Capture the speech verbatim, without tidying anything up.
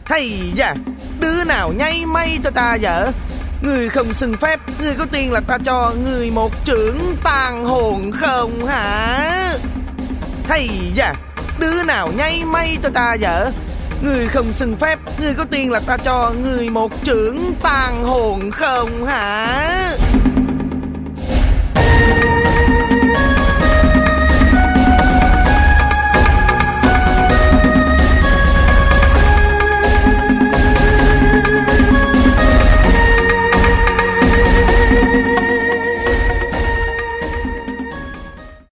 Thầy da, đứa nào nháy mây cho ta vợ. Người không xin phép, người có tiền là ta cho người một chưởng tàn hồn không hả? Thầy da, đứa nào nháy mây cho ta vợ. Người không xin phép, người có tiền là ta cho người một chưởng tàn hồn không hả?